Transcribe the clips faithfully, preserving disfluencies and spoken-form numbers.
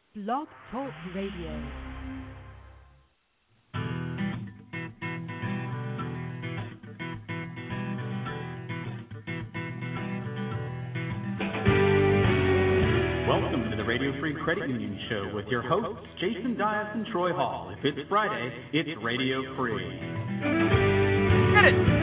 Blog Talk Radio. Welcome to the Radio Free Credit Union Show with your hosts, Jason Dias and Troy Hall. If it's Friday, it's Radio Free. Get it!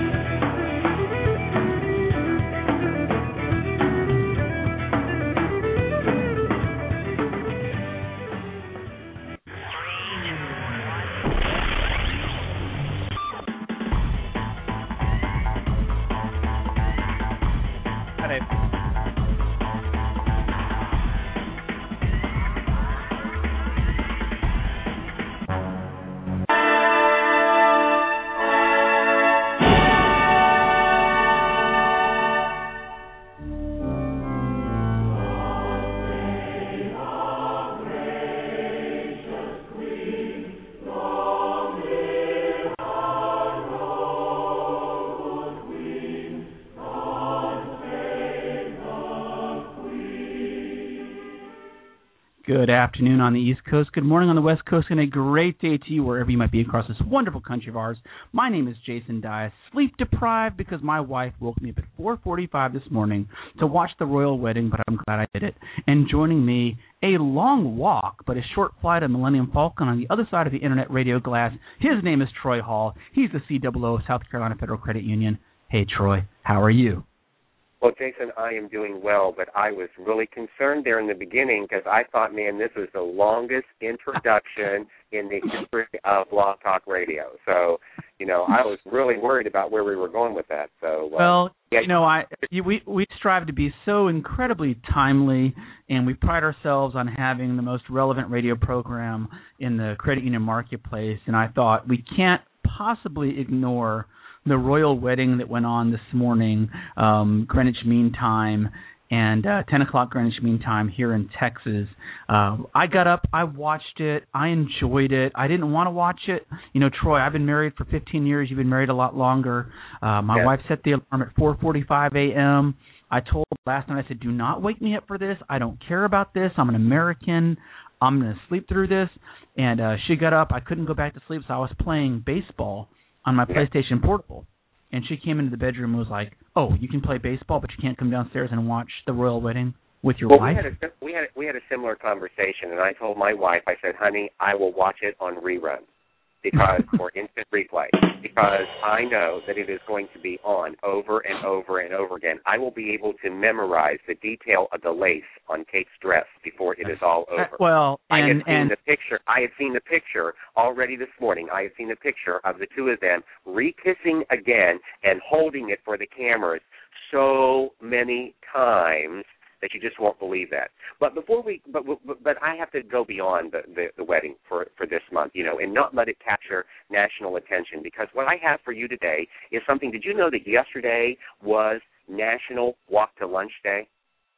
Good afternoon on the East Coast, good morning on the West Coast, and a great day to you wherever you might be across this wonderful country of ours. My name is Jason Dias, sleep deprived because my wife woke me up at four forty-five this morning to watch the royal wedding, but I'm glad I did it. And joining me, a long walk, but a short flight of Millennium Falcon on the other side of the internet radio glass. His name is Troy Hall. He's the C O O of South Carolina Federal Credit Union. Hey, Troy, how are you? Well, Jason, I am doing well, but I was really concerned there in the beginning because I thought, man, this was the longest introduction in the history of Blog Talk Radio. So, you know, I was really worried about where we were going with that. So, uh, well, yeah. you know, I we we strive to be so incredibly timely, and we pride ourselves on having the most relevant radio program in the credit union marketplace. And I thought we can't possibly ignore the royal wedding that went on this morning, um, Greenwich Mean Time, and uh, ten o'clock Greenwich Mean Time here in Texas. Uh, I got up, I watched it, I enjoyed it. I didn't want to watch it. You know, Troy, I've been married for fifteen years. You've been married a lot longer. Uh, my yeah. wife set the alarm at four forty-five a.m. I told her last night, I said, do not wake me up for this. I don't care about this. I'm an American. I'm going to sleep through this. And uh, she got up. I couldn't go back to sleep, so I was playing baseball on my PlayStation Portable, and she came into the bedroom and was like, "Oh, you can play baseball, but you can't come downstairs and watch the royal wedding with your well, wife?" We had, a, we, had a, we had a similar conversation, and I told my wife, I said, honey, I will watch it on rerun because or instant replay because I know that it is going to be on over and over and over again. I will be able to memorize the detail of the lace on Kate's dress before it is all over. Uh, well, I and, had seen and the picture. I had seen the picture already this morning. I had seen the picture of the two of them re-kissing again and holding it for the cameras so many times that you just won't believe that. But before we, but but, but I have to go beyond the, the, the wedding for, for this month, you know, and not let it capture national attention because what I have for you today is something. Did you know that yesterday was National Walk to Lunch Day?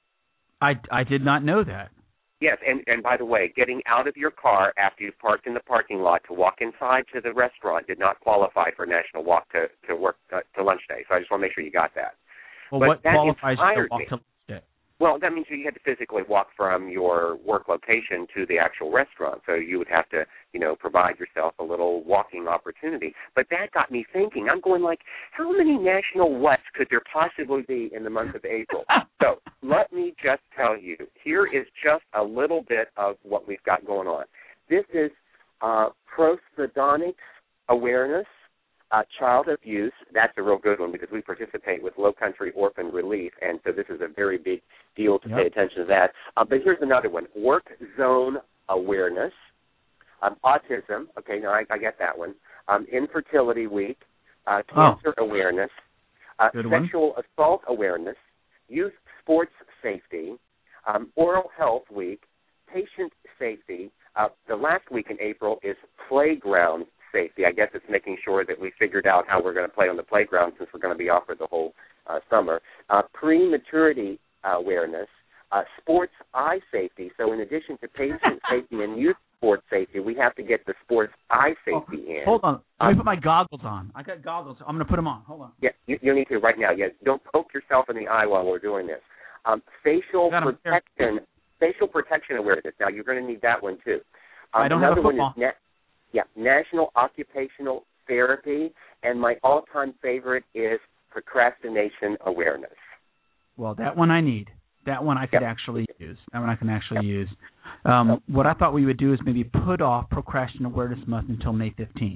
I, I did not know that. Yes, and, and by the way, getting out of your car after you've parked in the parking lot to walk inside to the restaurant did not qualify for National Walk to, to work uh, to Lunch Day. So I just want to make sure you got that. Well, but what that qualifies to walk me. to lunch day? Well, that means you had to physically walk from your work location to the actual restaurant. So you would have to, you know, provide yourself a little walking opportunity. But that got me thinking. I'm going like, how many national whats could there possibly be in the month of April? So let me just tell you, here is just a little bit of what we've got going on. This is uh, prosthodontics awareness. Uh, child abuse, that's a real good one because we participate with Low Country Orphan Relief, and so this is a very big deal to yep. pay attention to that. Uh, but here's another one, work zone awareness, um, autism, okay, now I, I get that one, um, infertility week, uh, cancer oh. awareness, uh, sexual one. assault awareness, youth sports safety, um, oral health week, patient safety. Uh, the last week in April is playground safety. I guess it's making sure that we figured out how we're going to play on the playground since we're going to be off for the whole uh, summer. Uh, prematurity uh, awareness, uh, sports eye safety. So in addition to patient safety and youth sports safety, we have to get the sports eye safety oh, in. Hold on. Let um, me put my goggles on. I got goggles. I'm going to put them on. Hold on. Yeah, you, you need to right now. Yeah, don't poke yourself in the eye while we're doing this. Um, facial protection facial protection awareness. Now, you're going to need that one, too. Um, I don't have a another football. one is na- yeah, National Occupational Therapy, and my all-time favorite is procrastination awareness. Well, that one I need. That one I could yep. actually use. That one I can actually yep. use. Um, yep. What I thought we would do is maybe put off Procrastination Awareness Month until May fifteenth.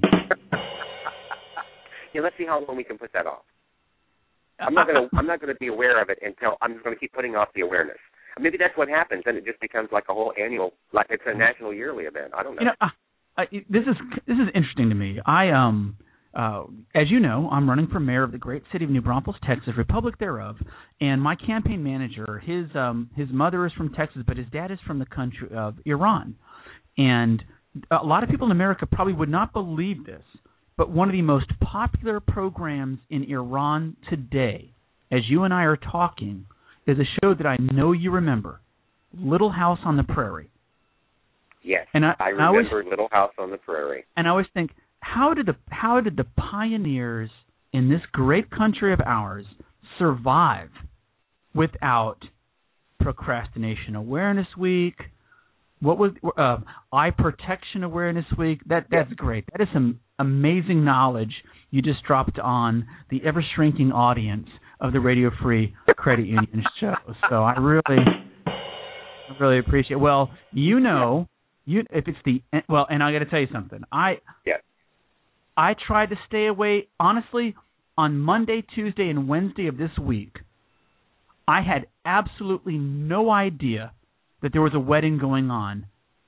Yeah, let's see how long we can put that off. I'm not going to. I'm not going to be aware of it until I'm going to keep putting off the awareness. Maybe that's what happens, and it just becomes like a whole annual, like it's a national yearly event. I don't know. You know, uh, uh, this is this is interesting to me. I um. Uh, as you know, I'm running for mayor of the great city of New Braunfels, Texas, Republic thereof, and my campaign manager, his um, his mother is from Texas, but his dad is from the country of Iran. And a lot of people in America probably would not believe this, but one of the most popular programs in Iran today, as you and I are talking, is a show that I know you remember, Little House on the Prairie. Yes, and I, I remember I always, Little House on the Prairie. And I always think, How did the how did the pioneers in this great country of ours survive without Procrastination Awareness Week? What was uh, Eye Protection Awareness Week? That that's great. That is some amazing knowledge you just dropped on the ever shrinking audience of the Radio Free Credit Union show. So I really, I really appreciate it. Well, you know, you if it's the well, and I got to tell you something. I yeah. I tried to stay away, honestly, on Monday, Tuesday, and Wednesday of this week. I had absolutely no idea that there was a wedding going on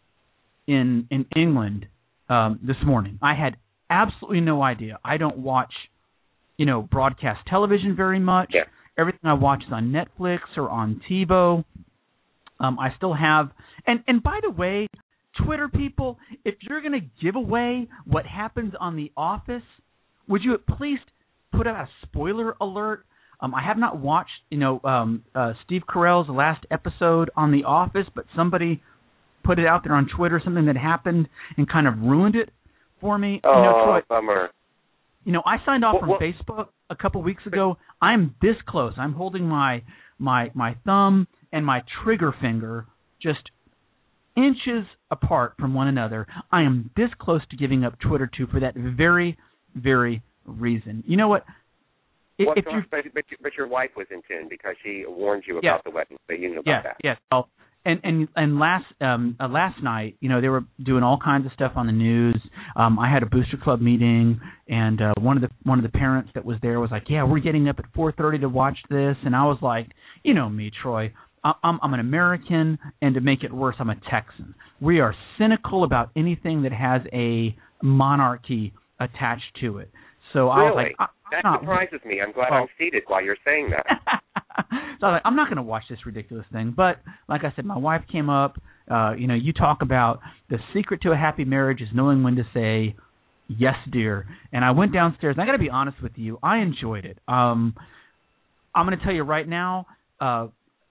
in in England um, this morning. I had absolutely no idea. I don't watch, you know, broadcast television very much. Yeah. Everything I watch is on Netflix or on TiVo. Um, I still have, and, and by the way, Twitter people, if you're going to give away what happens on The Office, would you at least put out a spoiler alert? Um, I have not watched, you know, um, uh, Steve Carell's last episode on The Office, but somebody put it out there on Twitter, something that happened and kind of ruined it for me. Oh, you know, Troy, bummer. You know, I signed off well, from well, Facebook a couple weeks ago. I'm this close. I'm holding my my my thumb and my trigger finger just inches apart from one another. I am this close to giving up Twitter too for that very, very reason. You know what? If, well, if you, but, but, but your wife was in tune because she warned you yeah, about the wedding, so you knew about yeah, that. Yes, yeah. Well, and and and last um, uh, last night, you know, they were doing all kinds of stuff on the news. Um, I had a Booster Club meeting, and uh, one of the one of the parents that was there was like, "Yeah, we're getting up at four thirty to watch this," and I was like, "You know me, Troy. I'm, I'm an American, and to make it worse, I'm a Texan. We are cynical about anything that has a monarchy attached to it." So I really? was like, I, that not, surprises me. I'm glad well, I'm seated while you're saying that. So I was like, I'm not going to watch this ridiculous thing. But like I said, my wife came up. Uh, you know, you talk about the secret to a happy marriage is knowing when to say yes, dear. And I went downstairs. And I got to be honest with you, I enjoyed it. Um, I'm going to tell you right now. Uh,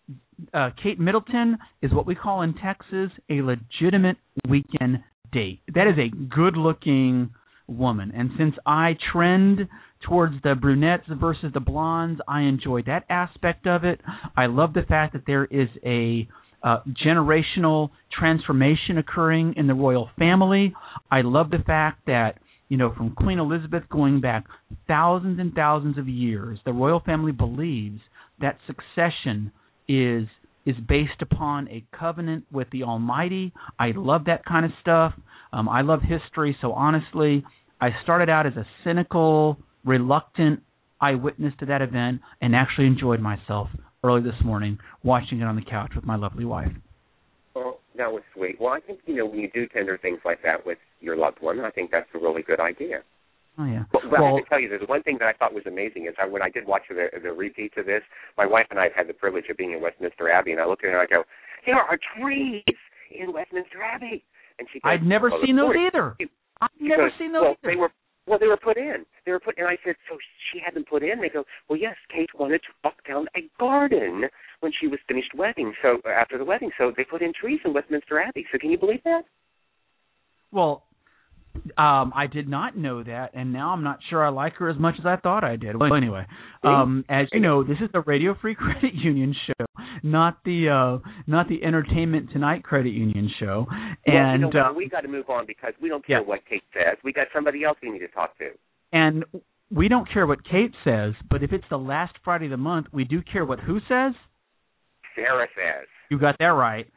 Uh, Kate Middleton is what we call in Texas a legitimate weekend date. That is a good-looking woman. And since I trend towards the brunettes versus the blondes, I enjoy that aspect of it. I love the fact that there is a uh, generational transformation occurring in the royal family. I love the fact that, you know, from Queen Elizabeth going back thousands and thousands of years, the royal family believes that succession is is based upon a covenant with the Almighty. I love that kind of stuff. Um, I love history, so honestly, I started out as a cynical, reluctant eyewitness to that event and actually enjoyed myself early this morning watching it on the couch with my lovely wife. Well, that was sweet. Well, I think, you know, when you do tender things like that with your loved one, I think that's a really good idea. Oh, yeah. Well, well, well I have to tell you, there's one thing that I thought was amazing is I, when I did watch the, the repeat of this, my wife and I had the privilege of being in Westminster Abbey, and I looked at her and I go, there are trees in Westminster Abbey. And she goes, I'd never well, seen those course. either. I've She never goes, seen those well, either. They were, well, they were put in. They were put in. And I said, so she had them put in? They go, well, yes, Kate wanted to walk down a garden when she was finished wedding, so after the wedding. So they put in trees in Westminster Abbey. So can you believe that? Well, Um, I did not know that, and now I'm not sure I like her as much as I thought I did. Well, anyway, um, as you know, this is the Radio Free Credit Union show, not the uh, not the Entertainment Tonight Credit Union show. Well, And you know what? uh, we got to move on because we don't care yeah. what Kate says. We got somebody else we need to talk to. And we don't care what Kate says, but if it's the last Friday of the month, we do care what who says? Sarah says. You got that right.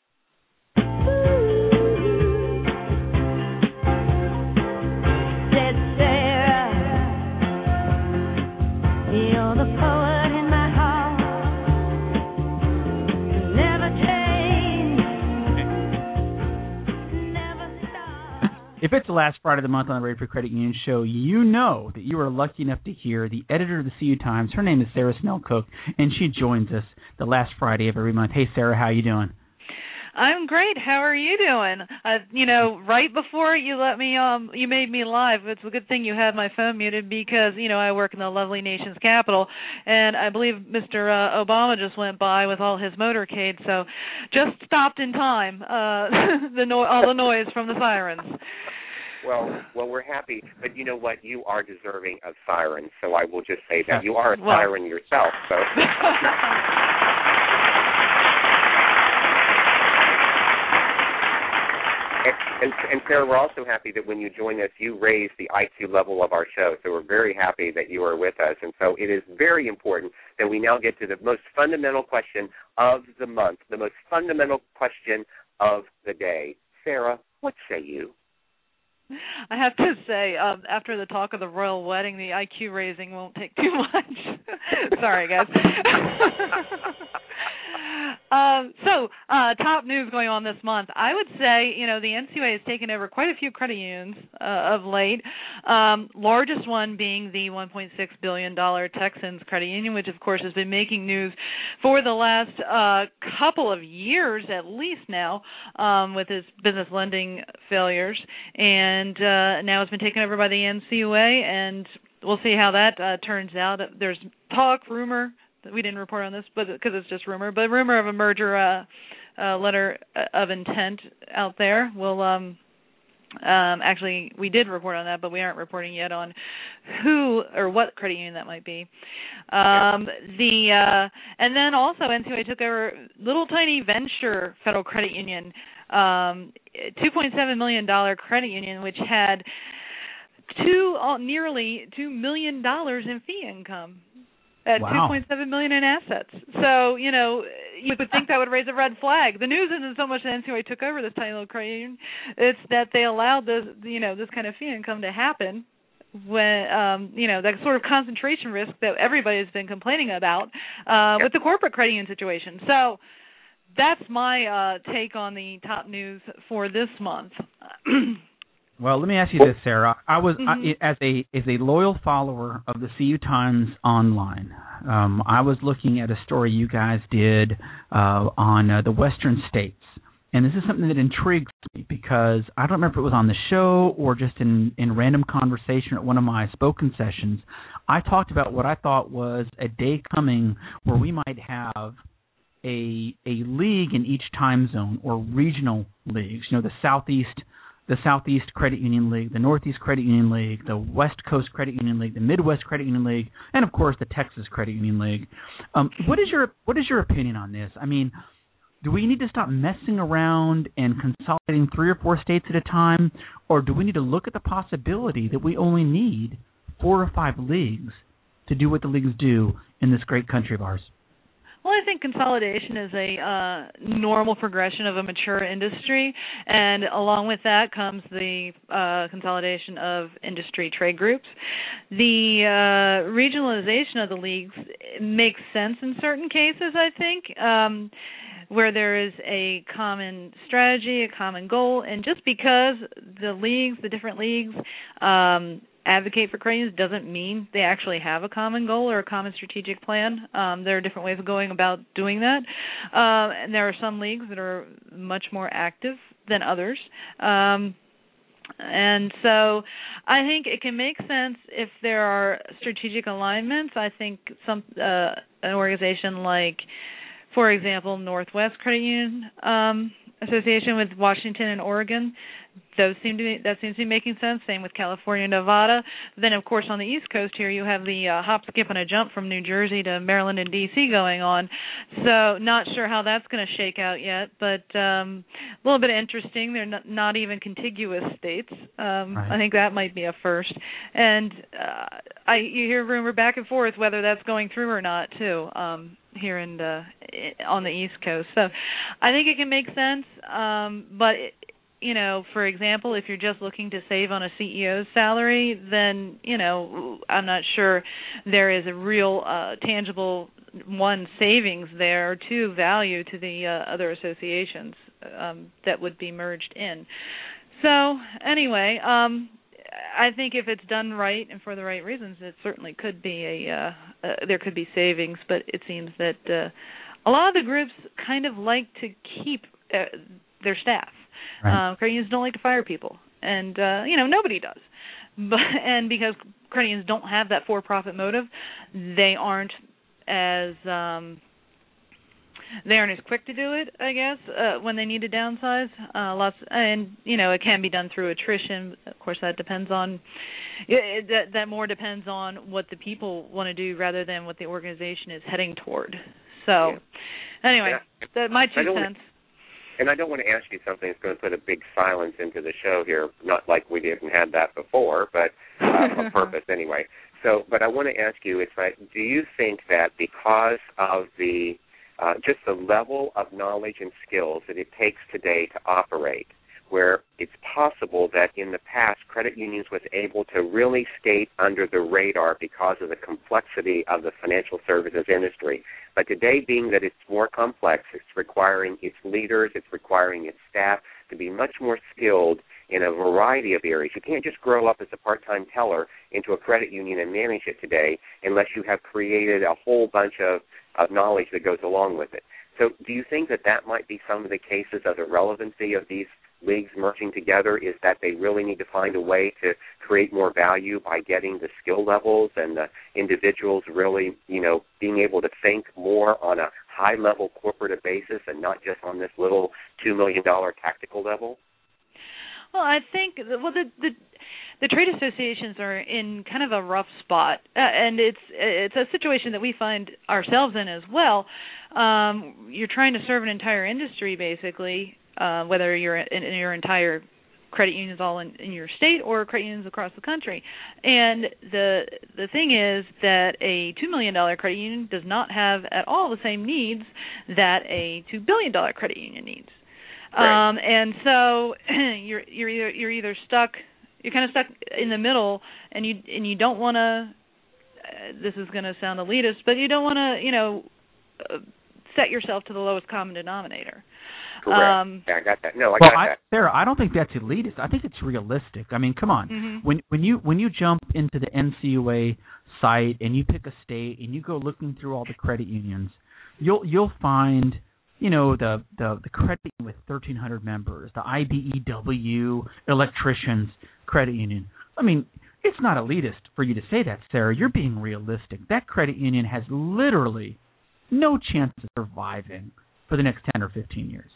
If it's the last Friday of the month on the Radio Free Credit Union show, you know that you are lucky enough to hear the editor of the C U Times. Her name is Sarah Snell Cook, and she joins us the last Friday of every month. Hey, Sarah, how you doing? I'm great. How are you doing? Uh, you know, right before you let me, um, you made me live. It's a good thing you had my phone muted because, you know, I work in the lovely nation's capital, and I believe Mister Uh, Obama just went by with all his motorcade, so just stopped in time. Uh, the no- all the noise from the sirens. Well, well, we're happy, but you know what? You are deserving of sirens, so I will just say that you are a well. siren yourself. So. And, and, and Sarah, we're also happy that when you join us, you raise the I Q level of our show. So we're very happy that you are with us. And so it is very important that we now get to the most fundamental question of the month, the most fundamental question of the day. Sarah, what say you? I have to say, um, after the talk of the royal wedding, the I Q raising won't take too much. Sorry, guys. um, so, uh, top news going on this month. I would say, you know, the N C U A has taken over quite a few credit unions uh, of late, um, largest one being the one point six billion dollars Texans Credit Union, which, of course, has been making news for the last uh, couple of years at least now um, with its business lending failures. And And uh, now it's been taken over by the N C U A, and we'll see how that uh, turns out. There's talk, rumor, we didn't report on this but because it's just rumor, but rumor of a merger uh, uh, letter of intent out there. We'll um, um, actually, we did report on that, but we aren't reporting yet on who or what credit union that might be. Um, the uh, and then also N C U A took over little tiny venture federal credit union. Um, two point seven million dollars credit union, which had two uh, nearly two million dollars in fee income at wow. two point seven million dollars in assets. So, you know, you would think that would raise a red flag. The news isn't so much that N C U A took over this tiny little credit union. It's that they allowed this, you know, this kind of fee income to happen when, um, you know, that sort of concentration risk that everybody's been complaining about uh, with the corporate credit union situation. So, that's my uh, take on the top news for this month. Well, let me ask you this, Sarah. I was mm-hmm. I, as a as a loyal follower of the C U Times online. Um, I was looking at a story you guys did uh, on uh, the Western states, and this is something that intrigues me because I don't remember if it was on the show or just in in random conversation at one of my spoken sessions. I talked about what I thought was a day coming where we might have a a league in each time zone or regional leagues. You know, the Southeast the Southeast Credit Union League, the Northeast Credit Union League, the West Coast Credit Union League, the Midwest Credit Union League, and of course the Texas Credit Union League. Um, what is your what is your opinion on this? I mean, do we need to stop messing around and consolidating three or four states at a time, or do we need to look at the possibility that we only need four or five leagues to do what the leagues do in this great country of ours? Well, I think consolidation is a uh, normal progression of a mature industry, and along with that comes the uh, consolidation of industry trade groups. The uh, regionalization of the leagues makes sense in certain cases, I think, um, where there is a common strategy, a common goal, and just because the leagues, the different leagues, um, advocate for credit unions doesn't mean they actually have a common goal or a common strategic plan. Um, there are different ways of going about doing that. Um, and there are some leagues that are much more active than others. Um, and so I think it can make sense if there are strategic alignments. I think some uh, an organization like, for example, Northwest Credit Union um, association with Washington and Oregon. Those seem to be, that seems to be making sense. Same with California and Nevada. Then, of course, on the East Coast here, you have the uh, hop, skip, and a jump from New Jersey to Maryland and D C going on. So not sure how that's going to shake out yet, but um, a little bit interesting. They're not, not even contiguous states. Um, right. I think that might be a first. And uh, I you hear rumor back and forth whether that's going through or not, too. Um, here in the, on the East Coast. So I think it can make sense, um, but, it, you know, for example, if you're just looking to save on a C E O's salary, then, you know, I'm not sure there is a real uh, tangible, one, savings there, or two, value to the uh, other associations um, that would be merged in. So anyway, um, I think if it's done right and for the right reasons, it certainly could be a uh, uh, there could be savings. But it seems that uh, a lot of the groups kind of like to keep uh, their staff. Right. Uh, credit unions don't like to fire people, and uh, you know nobody does. But and because credit unions don't have that for-profit motive, they aren't as um, They aren't as quick to do it, I guess, uh, when they need to downsize. Uh, lots, and you know, it can be done through attrition. Of course, that depends on it, that. That more depends on what the people want to do rather than what the organization is heading toward. So, yeah. anyway, yeah. that my two cents. And I don't want to ask you something that's going to put a big silence into the show here. Not like we didn't have that before, but uh, on purpose anyway. So, but I want to ask you: it's like, do you think that because of the Uh, just the level of knowledge and skills that it takes today to operate, where it's possible that in the past credit unions was able to really skate under the radar because of the complexity of the financial services industry. But today, being that it's more complex, it's requiring its leaders, it's requiring its staff to be much more skilled in a variety of areas. You can't just grow up as a part-time teller into a credit union and manage it today unless you have created a whole bunch of of knowledge that goes along with it. So do you think that that might be some of the cases of the relevancy of these leagues merging together, is that they really need to find a way to create more value by getting the skill levels and the individuals really, you know, being able to think more on a high-level corporate basis and not just on this little two million dollars tactical level? Well, I think, well, the, the the trade associations are in kind of a rough spot, uh, and it's it's a situation that we find ourselves in as well. Um, you're trying to serve an entire industry, basically, uh, whether you're in, in your entire credit unions all in, in your state or credit unions across the country. And the the thing is that a two million dollars credit union does not have at all the same needs that a two billion dollars credit union needs. Right. Um, and so you're you're either, you're either stuck, you're kind of stuck in the middle, and you and you don't want to. Uh, this is going to sound elitist, but you don't want to, you know, uh, set yourself to the lowest common denominator. Correct. Um, yeah, I got that. No, I well, got I, that. Sarah, I don't think that's elitist. I think it's realistic. I mean, come on. Mm-hmm. When when you when you jump into the N C U A site and you pick a state and you go looking through all the credit unions, you'll you'll find, you know, the, the, the credit union with thirteen hundred members, the I B E W electricians credit union. I mean, it's not elitist for you to say that, Sarah. You're being realistic. That credit union has literally no chance of surviving for the next ten or fifteen years.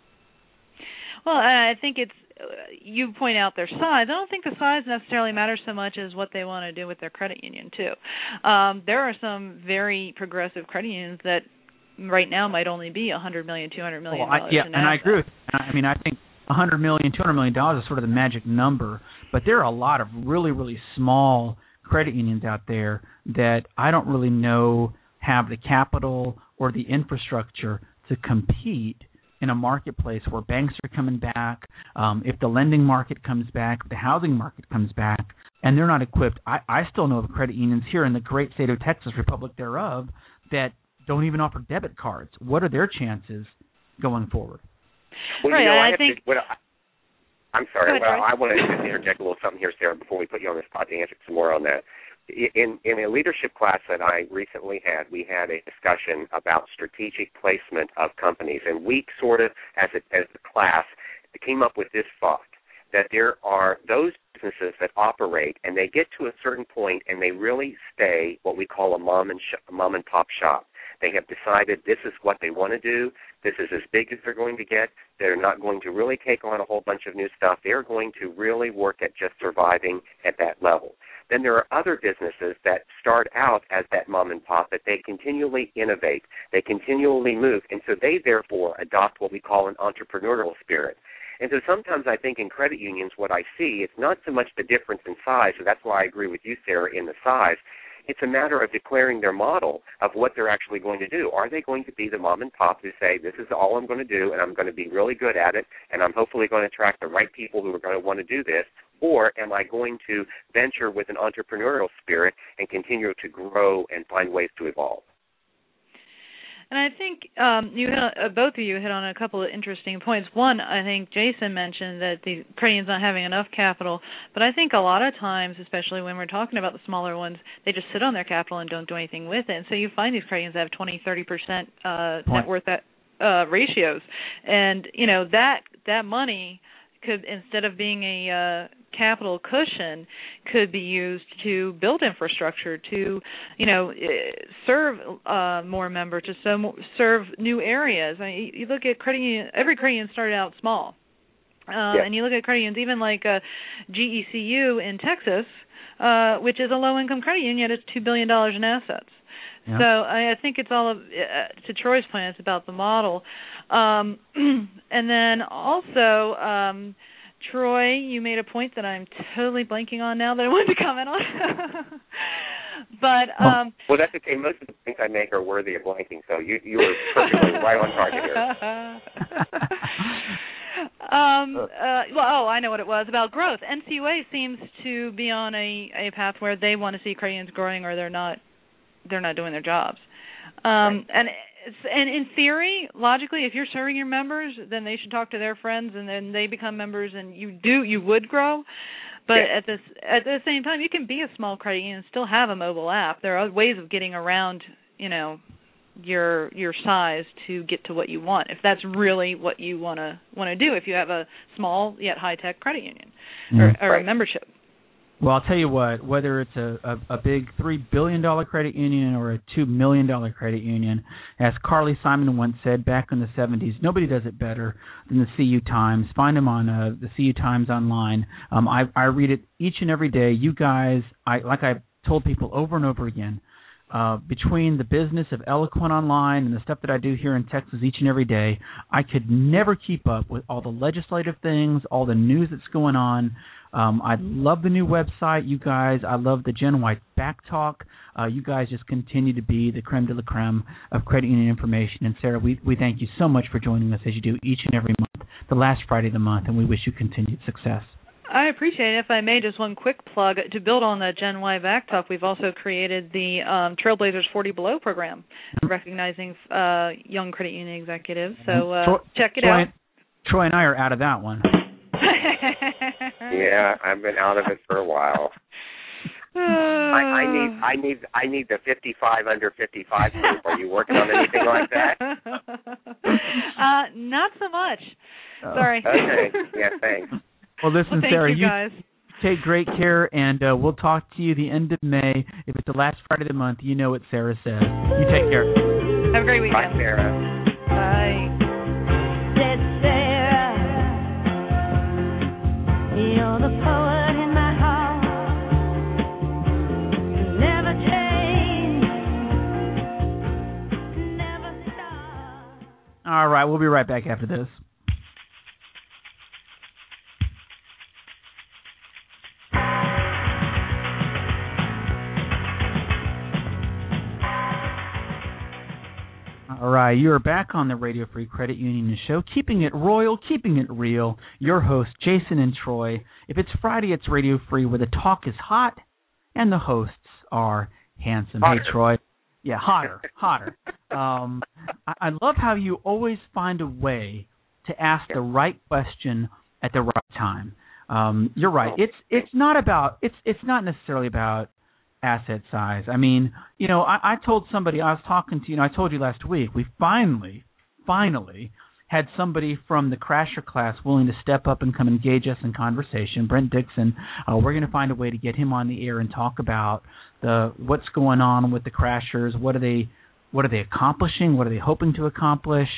Well, I think it's, you point out their size. I don't think the size necessarily matters so much as what they want to do with their credit union, too. Um, there are some very progressive credit unions that right now might only be one hundred million dollars, two hundred million dollars. Well, I, yeah, in and I assets. agree with that. I mean, I think one hundred million dollars, two hundred million dollars is sort of the magic number, but there are a lot of really, really small credit unions out there that I don't really know have the capital or the infrastructure to compete in a marketplace where banks are coming back, um, if the lending market comes back, if the housing market comes back, and they're not equipped. I, I still know of credit unions here in the great state of Texas, Republic thereof, that don't even offer debit cards. What are their chances going forward? Well, right, you know, I, I have think. to, what I, I'm sorry. Ahead, well, I want to just interject a little something here, Sarah, before we put you on the spot to answer some more on that. In, in a leadership class that I recently had, we had a discussion about strategic placement of companies, and we sort of, as a, as the class, came up with this thought, that there are those businesses that operate, and they get to a certain point, and they really stay what we call a mom and sh- mom and pop shop. They have decided this is what they want to do. This is as big as they're going to get. They're not going to really take on a whole bunch of new stuff. They're going to really work at just surviving at that level. Then there are other businesses that start out as that mom and pop, but they continually innovate. They continually move, and so they therefore adopt what we call an entrepreneurial spirit. And so sometimes I think in credit unions what I see, it's not so much the difference in size, so that's why I agree with you, Sarah, in the size. It's a matter of declaring their model of what they're actually going to do. Are they going to be the mom and pop who say, this is all I'm going to do, and I'm going to be really good at it, and I'm hopefully going to attract the right people who are going to want to do this? Or am I going to venture with an entrepreneurial spirit and continue to grow and find ways to evolve? And I think um, you hit on, uh, both of you hit on a couple of interesting points. One, I think Jason mentioned that the credit unions not having enough capital, but I think a lot of times, especially when we're talking about the smaller ones, they just sit on their capital and don't do anything with it. And so you find these credit unions that have twenty, thirty percent uh, net worth at, uh, ratios. And, you know, that that money could, instead of being a uh, capital cushion, could be used to build infrastructure, to, you know, serve uh, more members, to so, serve new areas. I mean, you look at credit union, every credit union started out small. Um, yeah. And you look at credit unions, even like uh, G E C U in Texas, uh, which is a low-income credit union, yet it's two billion dollars in assets. Yeah. So I, I think it's all, of, uh, to Troy's point, it's about the model. Um, and then also, um, Troy, you made a point that I'm totally blanking on now that I wanted to comment on. But um, well, that's okay. Most of the points I make are worthy of blanking, so you you were perfectly right on target here. Um, uh, well, oh, I know what it was about growth. N C U A seems to be on a, a path where they want to see credit unions growing, or they're not they're not doing their jobs. Um, right. And it's, and in theory, logically, if you're serving your members, then they should talk to their friends, and then they become members, and you do you would grow. But yeah. at this at the same time, you can be a small credit union and still have a mobile app. There are ways of getting around, you know, your your size to get to what you want, if that's really what you want to want to do, if you have a small yet high-tech credit union or, mm-hmm. or right. a membership. Well, I'll tell you what, whether it's a, a, a big three billion dollars credit union or a two million dollars credit union, as Carly Simon once said back in the seventies, nobody does it better than the C U Times. Find them on uh, the C U Times online. Um, I, I read it each and every day. You guys, I like I told people over and over again, Uh, between the business of Eloquent Online and the stuff that I do here in Texas each and every day, I could never keep up with all the legislative things, all the news that's going on. Um, I love the new website, you guys. I love the Jen White Back Talk. Uh, you guys just continue to be the creme de la creme of credit union information. And, Sarah, we, we thank you so much for joining us as you do each and every month, the last Friday of the month, and we wish you continued success. I appreciate it. If I may, just one quick plug. To build on the Gen Y Back Talk, we've also created the um, Trailblazers forty Below program, recognizing uh, young credit union executives. So uh, Troy, check it Troy, out. Troy and I are out of that one. Yeah, I've been out of it for a while. Uh, I, I need, I need, I need the fifty-five under fifty-five group. Are you working on anything like that? Uh, not so much. Oh. Sorry. Okay. Yeah. Thanks. Well, listen, well, thank Sarah, you, guys. you take great care, and uh, we'll talk to you the end of May. If it's the last Friday of the month, you know what Sarah says. You take care. Have a great weekend. Bye, Sarah. Bye. Said Sarah, you're the poet in my heart. Never change, never stop. All right, we'll be right back after this. All right, you are back on the Radio Free Credit Union Show, keeping it royal, keeping it real. Your hosts, Jason and Troy. If it's Friday, it's Radio Free, where the talk is hot and the hosts are handsome. Hotter. Hey, Troy. Yeah, hotter, hotter. Um, I, I love how you always find a way to ask the right question at the right time. Um, you're right. It's it's not about it's it's not necessarily about asset size. I mean, you know, I, I told somebody, I was talking to, you know, I told you last week, we finally, finally had somebody from the Crasher class willing to step up and come engage us in conversation. Brent Dixon, uh, we're going to find a way to get him on the air and talk about the what's going on with the Crashers. What are they, what are they accomplishing? What are they hoping to accomplish?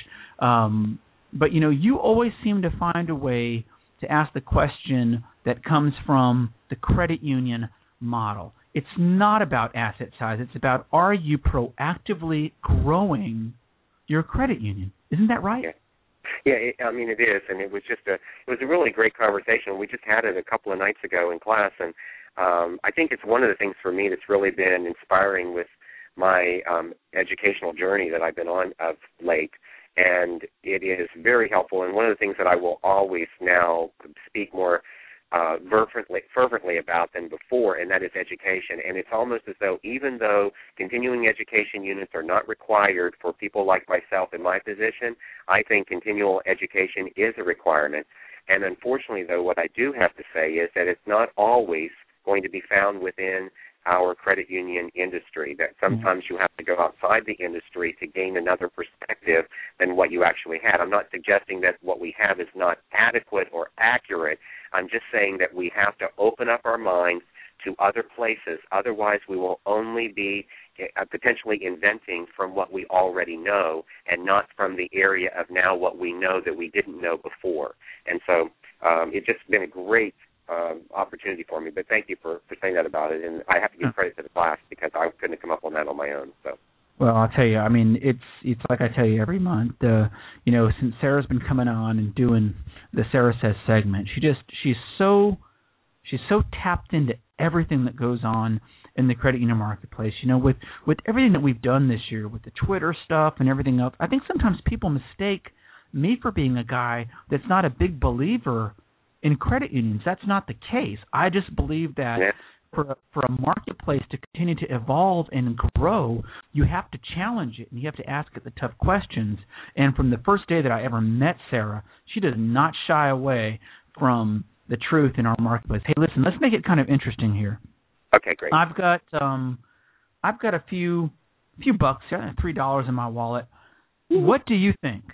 Um, but, you know, you always seem to find a way to ask the question that comes from the credit union model. It's not about asset size. It's about, are you proactively growing your credit union? Isn't that right? Yeah. Yeah, it, I mean, it is, and it was just a it was a really great conversation. We just had it a couple of nights ago in class, and um, I think it's one of the things for me that's really been inspiring with my um, educational journey that I've been on of late, and it is very helpful. And one of the things that I will always now speak more uh, fervently, fervently about than before, and that is education. And it's almost as though even though continuing education units are not required for people like myself in my position, I think continual education is a requirement. And unfortunately, though, what I do have to say is that it's not always going to be found within our credit union industry, that sometimes you have to go outside the industry to gain another perspective than what you actually had. I'm not suggesting that what we have is not adequate or accurate. I'm just saying that we have to open up our minds to other places. Otherwise, we will only be uh, potentially inventing from what we already know and not from the area of now what we know that we didn't know before. And so um, it's just been a great Um, opportunity for me, but thank you for, for saying that about it, and I have to give credit to the class because I couldn't come up on that on my own. So, well, I'll tell you, I mean, it's it's like I tell you every month. Uh, you know, since Sarah's been coming on and doing the Sarah Says segment, she just she's so she's so tapped into everything that goes on in the credit union marketplace. You know, with with everything that we've done this year, with the Twitter stuff and everything else, I think sometimes people mistake me for being a guy that's not a big believer in credit unions. That's not the case. I just believe that yeah. for a, for a marketplace to continue to evolve and grow, you have to challenge it and you have to ask it the tough questions. And from the first day that I ever met Sarah, she does not shy away from the truth in our marketplace. Hey, listen, let's make it kind of interesting here. Okay, great. I've got um, I've got a few few bucks, three dollars in my wallet. Mm-hmm. What do you think?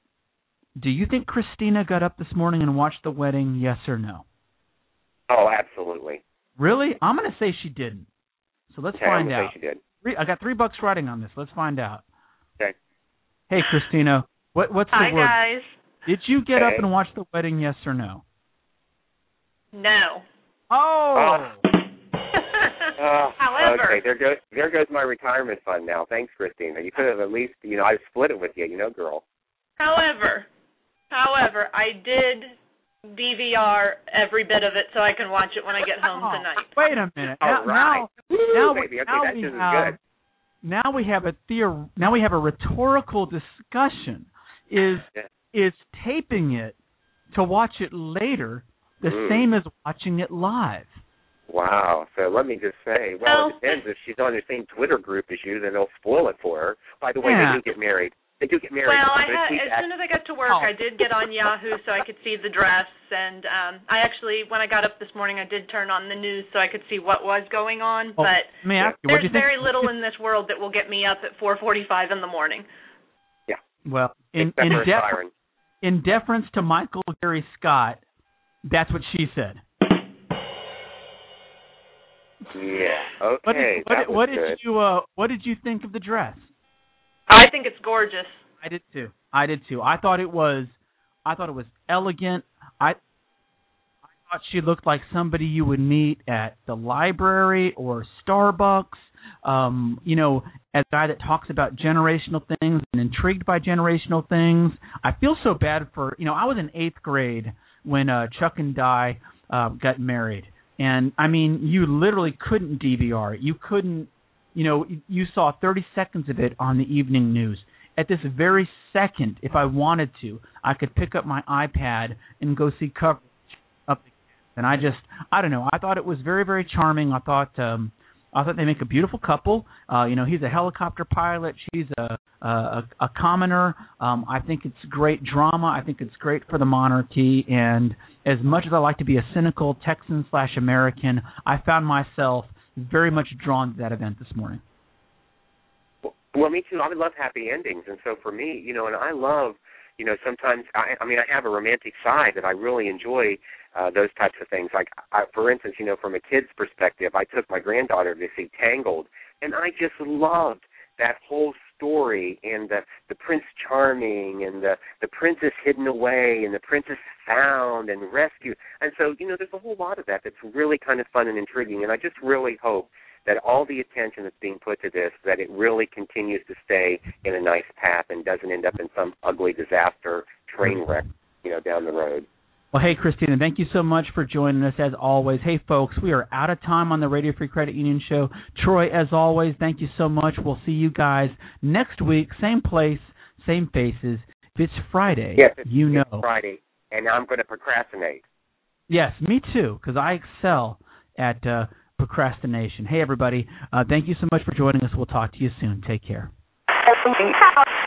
Do you think Christina got up this morning and watched the wedding, yes or no? Oh, absolutely. Really? I'm going to say she didn't. So let's okay, find I'm out. Say she did. Three, I got three bucks riding on this. Let's find out. Okay. Hey, Christina, what, what's Hi, the word? Hi, guys. Did you get hey. up and watch the wedding, yes or no? No. Oh! Uh, However. Okay, there goes, there goes my retirement fund now. Thanks, Christina. You could have at least, you know, I split it with you, you know, girl. However, however, I did D V R every bit of it so I can watch it when I get home oh, tonight. Wait a minute. All now, right. Now, Woo, now, baby. Okay, now that we just have, is good. Now we have a theor- Now we have a rhetorical discussion. Is yeah. is taping it to watch it later the mm. same as watching it live? Wow. So let me just say, well, well it depends. If she's on the same Twitter group as you, then they'll spoil it for her. By the way, Yeah. they do get married. They do get married. Well, I I'm gonna had, tweet as that. soon as I got to work, Oh. I did get on Yahoo so I could see the dress, and um, I actually, when I got up this morning, I did turn on the news so I could see what was going on. Oh, but let me ask you, what'd there's you think? very little in this world that will get me up at four forty-five in the morning. Yeah. Well, in Except in, for a defer- siren. in deference to Michael Gary Scott, that's what she said. Yeah. Okay. What did, what, that was what good. did you uh, What did you think of the dress? I think it's gorgeous. I did too. I did too. I thought it was, I thought it was elegant. I, I thought she looked like somebody you would meet at the library or Starbucks. Um, you know, as a guy that talks about generational things and intrigued by generational things. I feel so bad for, you know, I was in eighth grade when uh, Chuck and Di uh, got married, and I mean, you literally couldn't D V R it. You couldn't. You know, you saw thirty seconds of it on the evening news. At this very second, if I wanted to, I could pick up my iPad and go see coverage of the cast. And I just, I don't know. I thought it was very, very charming. I thought, um, I thought they make a beautiful couple. Uh, you know, he's a helicopter pilot. She's a a, a commoner. Um, I think it's great drama. I think it's great for the monarchy. And as much as I like to be a cynical Texan slash American, I found myself very much drawn to that event this morning. Well, me too. I love happy endings, and so for me, you know, and I love, you know, sometimes, I, I mean, I have a romantic side that I really enjoy uh, those types of things. Like, I, for instance, you know, from a kid's perspective, I took my granddaughter to see Tangled, and I just loved that whole story and the, the Prince Charming and the, the princess hidden away and the princess found and rescued. And so, you know, there's a whole lot of that that's really kind of fun and intriguing. And I just really hope that all the attention that's being put to this, that it really continues to stay in a nice path and doesn't end up in some ugly disaster train wreck, you know, down the road. Well, hey, Christina, thank you so much for joining us, as always. Hey, folks, we are out of time on the Radio Free Credit Union Show. Troy, as always, thank you so much. We'll see you guys next week, same place, same faces. If it's Friday, yes, it's, you know. It's Friday, and I'm going to procrastinate. Yes, me too, because I excel at uh, procrastination. Hey, everybody, uh, thank you so much for joining us. We'll talk to you soon. Take care.